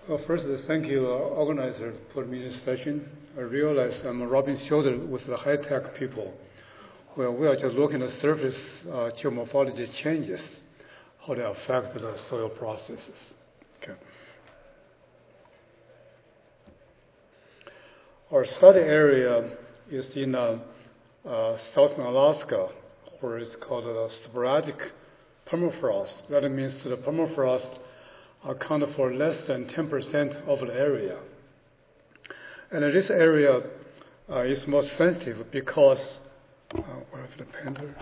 First, thank you, organizer, for me this session. I realize I'm rubbing shoulders with the high-tech people. Well, we are just looking at surface geomorphology changes, how they affect the soil processes. Okay. Our study area is in southern Alaska, where it's called sporadic permafrost. That means the permafrost account for less than 10% of the area. And this area is more sensitive because, where's the painter?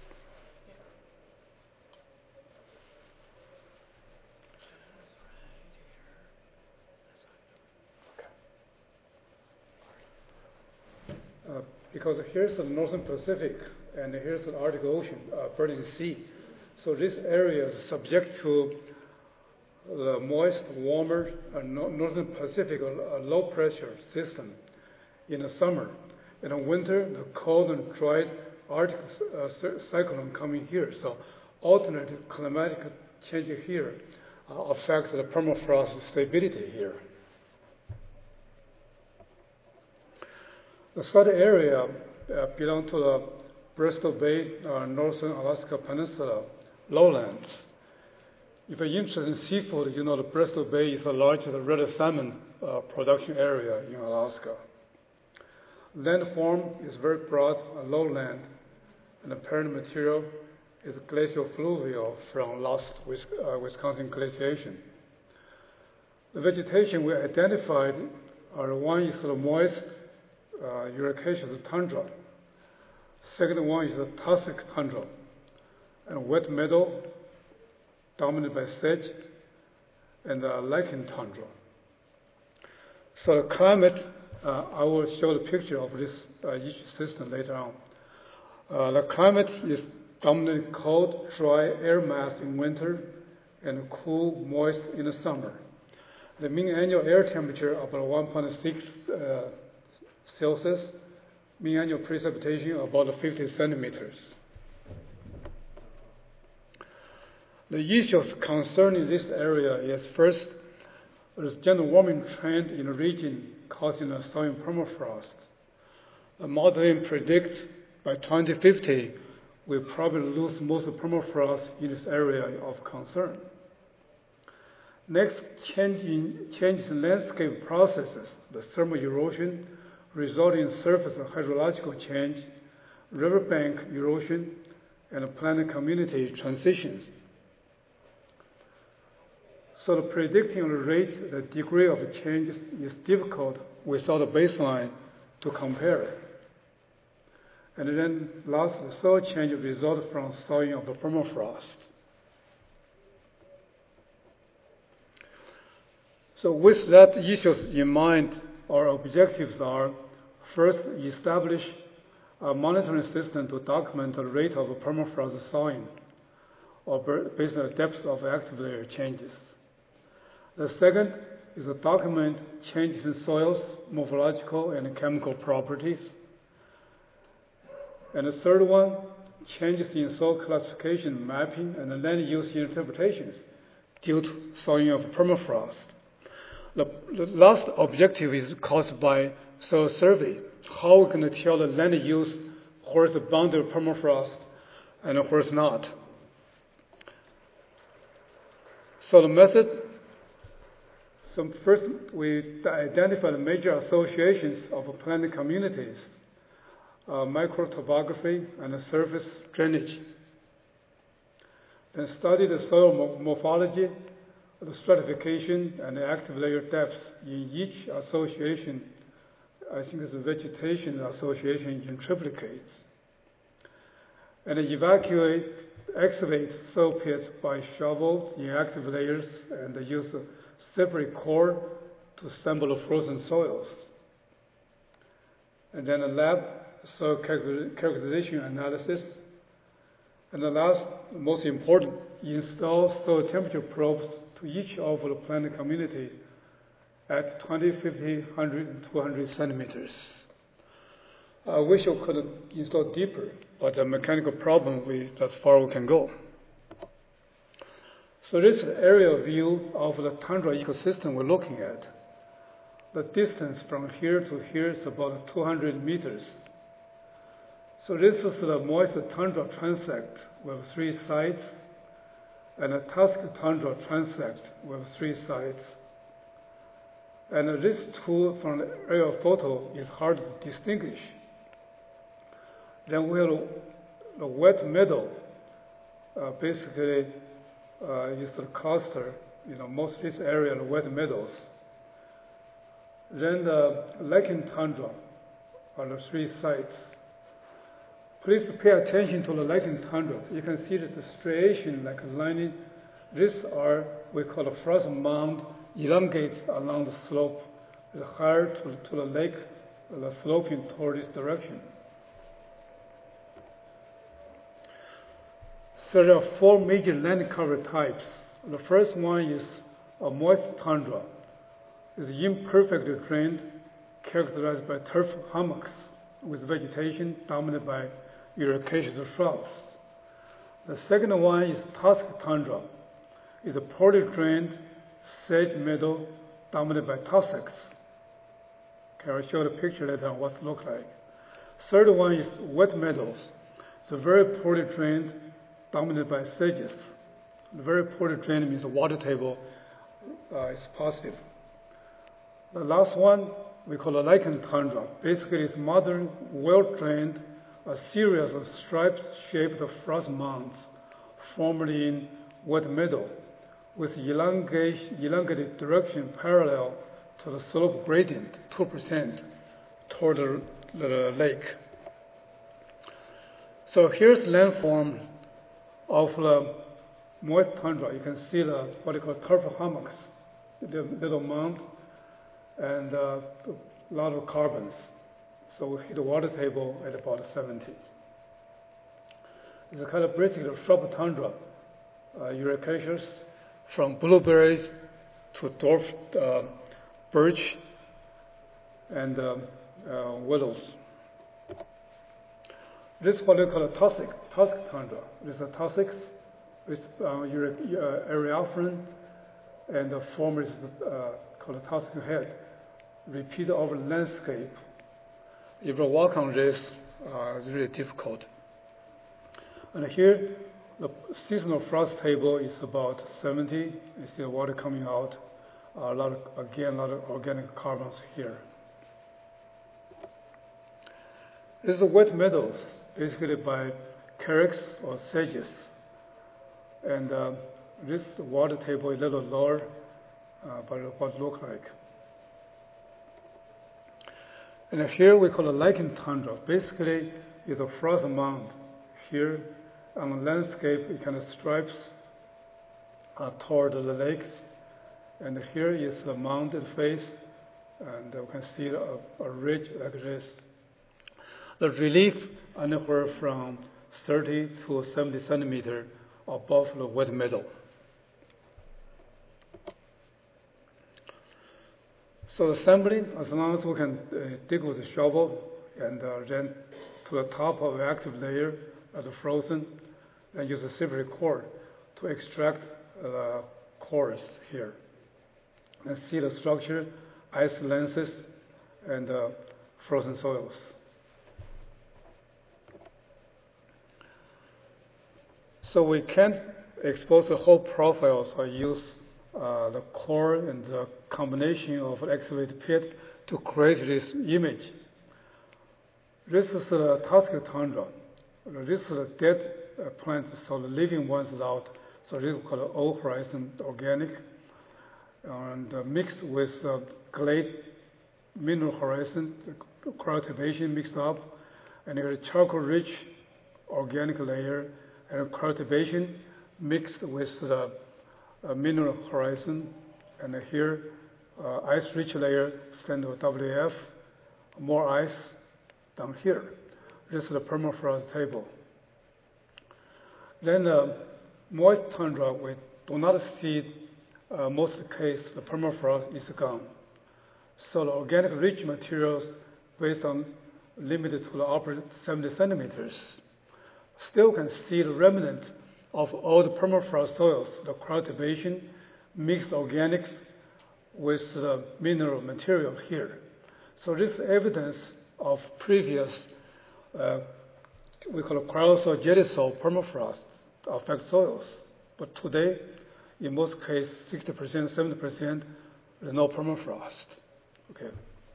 Because here's the Northern Pacific and here's the Arctic Ocean, Bering Sea. So this area is subject to the moist, warmer Northern Pacific low pressure system in the summer. In the winter, the cold and dry Arctic cyclone coming here. So alternate climatic changes here affect the permafrost stability here. The study area belongs to the Bristol Bay, Northern Alaska Peninsula lowlands. If you're interested in seafood, you know the Bristol Bay is the largest red salmon production area in Alaska. Landform is very broad, lowland, and the parent material is glacial fluvial from last Wisconsin glaciation. The vegetation we identified are one is the moist Eurocaceous tundra. Second one is the Tussock tundra, and wet meadow dominated by sedge and lichen tundra. So the climate, I will show the picture of this each system later on. The climate is dominantly cold, dry air mass in winter and cool, moist in the summer. The mean annual air temperature about 1.6 Celsius, mean annual precipitation about 50 centimeters. The issues concerning this area is first, there is general warming trend in the region causing a thawing permafrost. The modeling predicts by 2050 we'll probably lose most of the permafrost in this area of concern. Next, changes in landscape processes, the thermal erosion resulting in surface and hydrological change, riverbank erosion, and planet community transitions. So the predicting the rate, the degree of change is difficult without a baseline to compare. And then last, the soil change results from thawing of the permafrost. So with that issues in mind, our objectives are first, establish a monitoring system to document the rate of permafrost thawing or based on the depth of active layer changes. The second is to document changes in soils, morphological and chemical properties. And the third one, changes in soil classification, mapping, and land use interpretations due to thawing of permafrost. The last objective is caused by soil survey. How we're going to tell the land use where's the boundary of permafrost and where's not. So the method, so first we identify the major associations of planet communities, microtopography and surface drainage. Then study the soil morphology, the stratification and the active layer depths in each association. I think it's the vegetation association in triplicates. And excavate soil pits by shovels in active layers and use a separate core to assemble the frozen soils. And then a lab soil characterization analysis. And the last, most important, install soil temperature probes to each of the planet community at 20, 50, 100, and 200 centimeters. I wish I could install deeper, but the mechanical problem, that's far we can go. So this is an aerial view of the tundra ecosystem we're looking at. The distance from here to here is about 200 meters. So this is the moist tundra transect with 3 sides, and a tusk tundra transect with 3 sides. And this two from the aerial photo is hard to distinguish. Then we have the wet meadow. Basically, is the cluster. Most of this area are wet meadows. Then the lichen tundra are the 3 sites. Please pay attention to the lichen tundra. You can see that the striation like lining. These are we call a frost mound, elongates along the slope, higher to the lake, the sloping toward this direction. So there are 4 major land cover types. The first one is a moist tundra. It's imperfectly drained, characterized by turf hummocks with vegetation dominated by ericaceous shrubs. The second one is tusk tundra. It's a poorly drained sage meadow dominated by tussocks. Okay, I'll show the picture later on what it looks like. Third one is wet meadows. It's very poorly drained, dominated by sages. Very poorly drained means the water table is positive. The last one we call a lichen tundra. Basically, it's modern, well-drained, a series of striped-shaped frost mounds formed in wet meadow with elongated direction parallel to the slope gradient, 2% toward the lake. So here's landform of the moist tundra. You can see what you call turf hummocks, the little mound, and a lot of carbons. So we hit the water table at about 70. It's a kind of basically a shrub tundra, ericaceous, from blueberries to dwarf birch and willows. This is what we call a tusk tundra. This is a tussocks with Eriophoran, and the former is called a tussock head. Repeat over landscape. If you walk on this, it's really difficult. And here, the seasonal frost table is about 70. You see the water coming out. A lot of organic carbons here. This is the wet meadows, basically by carex or sages. And this water table is a little lower, but what it looks like. And here we call a lichen tundra. Basically, it's a frost mound. Here on the landscape, it kind of stripes toward the lakes. And here is the mountain face, and you can see a ridge like this. The relief anywhere from 30 to 70 centimeters above the wet meadow. So the sampling, as long as we can dig with a shovel and then to the top of the active layer of the frozen, and use a silvery cord to extract the cores here. And see the structure, ice lenses, and frozen soils. So we can't expose the whole profile, so I use the core and the combination of excavated pit to create this image. This is the tusk tundra. This is the dead plants, so the living ones is out. So this is called O horizon organic, and mixed with clay mineral horizon, cultivation mixed up, and there's a charcoal-rich organic layer, and cultivation mixed with the mineral horizon, and here ice-rich layer stand with WF, more ice down here. This is the permafrost table. Then moist tundra, we do not see most of the case the permafrost is gone. So the organic rich materials based on limited to the upper 70 centimeters still can see the remnant of old permafrost soils, the cultivation mixed organics with the mineral material here. So this evidence of previous, we call it cryosol, jelly soil, permafrost affect soils. But today, in most cases, 60%, 70%, there's no permafrost. Okay.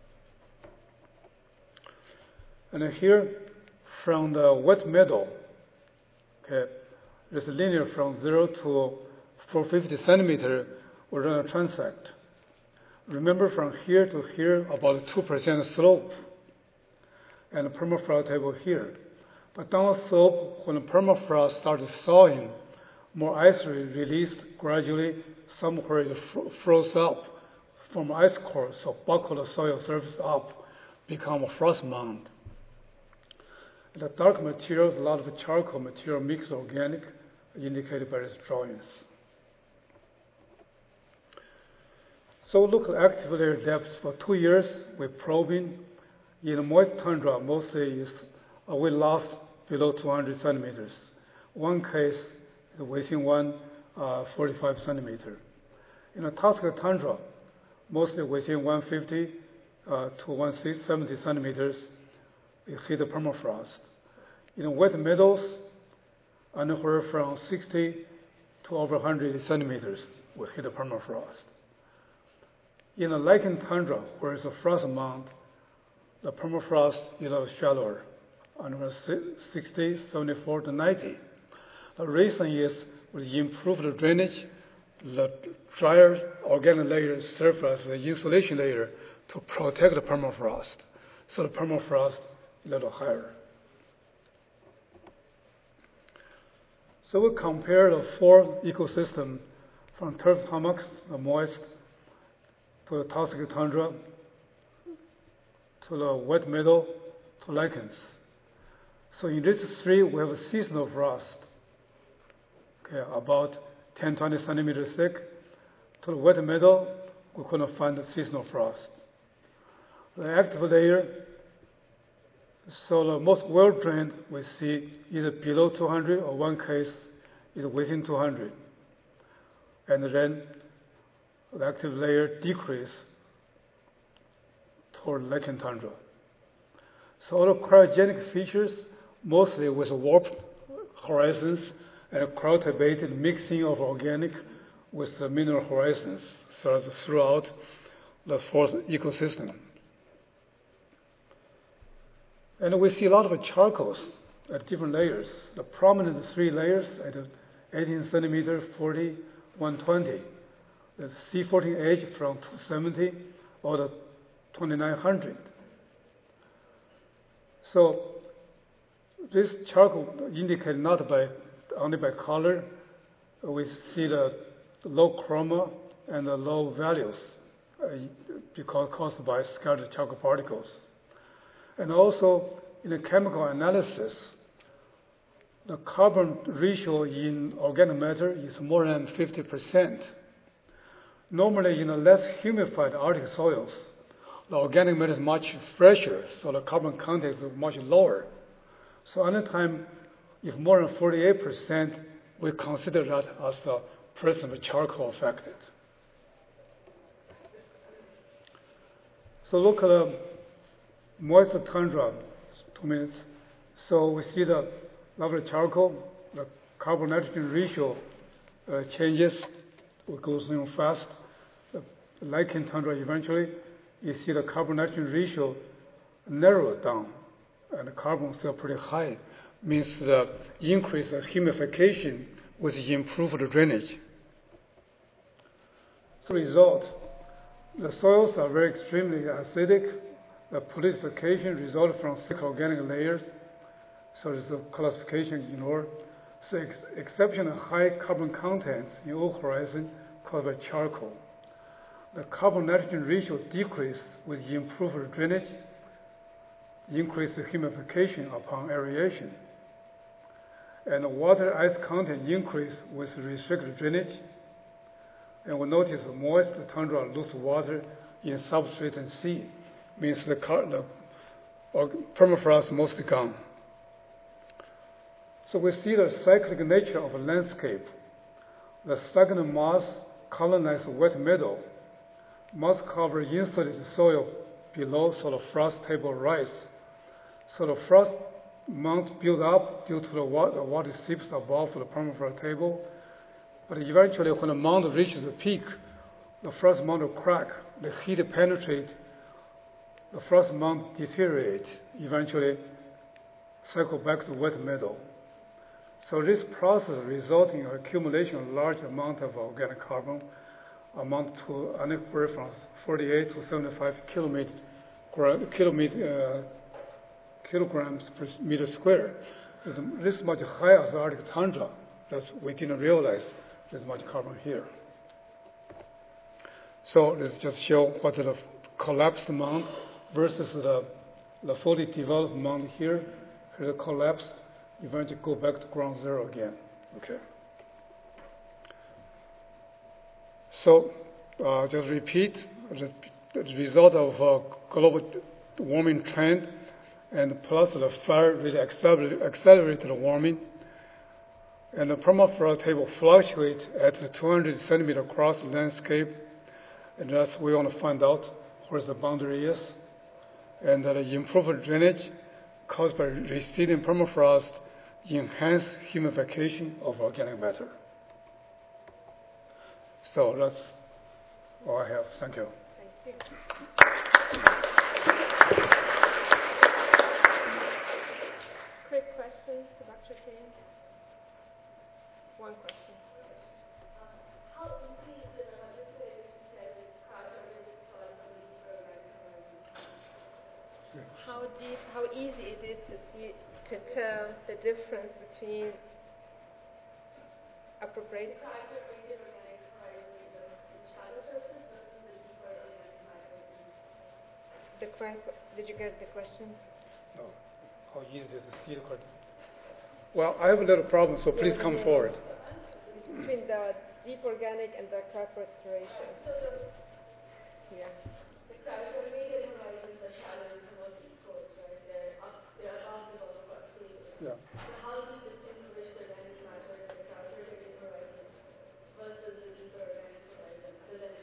And here, from the wet meadow, okay, there's a linear from 0 to 450 centimeter, we run a transect. Remember, from here to here, about 2% slope, and the permafrost table here. But down the slope, when the permafrost started thawing, more ice released gradually. Somewhere it froze up from ice core, so buckle the soil surface up, become a frost mound. The dark materials, a lot of charcoal material, mixed organic, indicated by these drawings. So look at active layer depths for 2 years. We're probing. In the moist tundra, mostly we lost below 200 centimeters. One case is within 145 centimeter. In the toxic tundra, mostly within 150 to 170 centimeters, it hit the permafrost. In wet meadows, anywhere from 60 to over 100 centimeters will hit the permafrost. In the lichen tundra, where it's a frost mound, the permafrost is shallower, anywhere 60, 74 to 90. The reason is with improved drainage, the drier organic layer serves as the insulation layer to protect the permafrost. So the permafrost is a little higher. So we compare the 4 ecosystems from turf hummocks, the moist, to the toxic tundra, to the wet meadow, to lichens. So in these 3, we have a seasonal frost, okay, about 10, 20 centimeters thick. To the wet meadow, we couldn't find the seasonal frost. The active layer, so the most well-drained, we see either below 200 or one case is within 200. And then the active layer decrease toward lichen tundra. So all the cryogenic features, mostly with warped horizons and cultivated mixing of organic with the mineral horizons, so as throughout the 4th ecosystem. And we see a lot of charcoals at different layers. The prominent 3 layers at 18 centimeters, 40, 120. The C14H from 270 or the 2900. So this charcoal indicated not only by color. We see the low chroma and the low values because caused by scattered charcoal particles. And also in the chemical analysis, the carbon ratio in organic matter is more than 50%. Normally, in the less humidified Arctic soils, the organic matter is much fresher, so the carbon content is much lower. So anytime if more than 48%, we consider that as the presence of charcoal affected. So look at the moist tundra, 2 minutes. So we see the level of charcoal, the carbon nitrogen ratio changes, it goes fast. The lichen tundra eventually, you see the carbon nitrogen ratio narrows down, and the carbon is still pretty high. Means the increase of humidification with improved drainage. As a result, the soils are very extremely acidic. The polidification results from thick organic layers, so there's a classification ignored. So exceptionally high carbon contents in all horizon caused by charcoal. The carbon nitrogen ratio decreased with improved drainage, increased humidification upon aeration. And the water ice content increased with restricted drainage. And we notice the moist tundra lose water in substrate and sea, means the permafrost mostly gone. So we see the cyclic nature of a landscape. The stagnant moss colonizes wet meadow. Moss cover insulated soil below, so the frost table rise. So the frost mound build up due to the water seeps above the permafrost table. But eventually, when the mound reaches the peak, the frost mound will crack. The heat penetrates. The frost mound deteriorates. Eventually, cycle back to wet meadow. So this process results in accumulation of large amount of organic carbon, amount to anywhere from 48 to 75 kilograms per meter square. This is much higher as the Arctic tundra. We didn't realize there's much carbon here. So let's just show what the collapsed mound versus the fully developed mound here. Here's the collapse. Eventually go back to ground zero again. Okay. So just repeat the result of global warming trend, and plus the fire really accelerated the warming. And the permafrost table fluctuates at the 200 centimeter across landscape, and that's we want to find out where the boundary is. And the improved drainage caused by receding permafrost enhance humidification of organic matter. So that's all I have. Thank you. Thank you. Quick questions to Dr. King? One question. How easy is it, I just say to say that cryogenetic soil from the deeper organic horizon? How easy it is to tell the difference between appropriate Cryogenetic organic horizon, the shallow surface versus the deeper organic horizon? Did you get the question? No. How easy is the seed cord? Well, I have a little problem, so please come forward. Between the deep organic and the carbohydration. Yeah. The cryogenetic horizons are shallow and somewhat deep soils, right? They're above the bottom of sea. Yeah. So how do you distinguish the organic matter in the cryogenetic horizons versus the deeper organic horizon, other than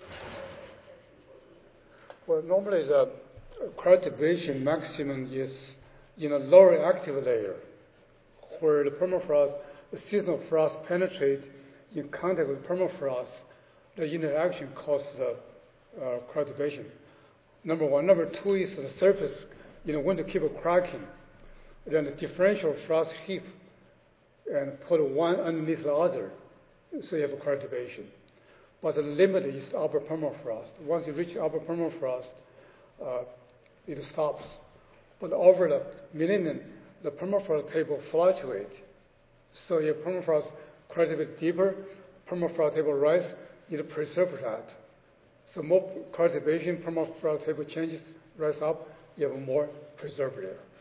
the Well, normally the cryogeneration maximum is in a lower active layer, where the permafrost, the seasonal frost penetrate in contact with permafrost. The interaction causes the cryogeneration. Number one. Number two is the surface, when to keep cracking, then the differential frost heap and put one underneath the other, so you have a cryogeneration. But the limit is upper permafrost. Once you reach upper permafrost, it stops. But over the millennium, the permafrost table fluctuates. So your permafrost cryogenates deeper, permafrost table rise, it preserves that. So more cryogenation, permafrost table changes, rise up, you have more preserved there.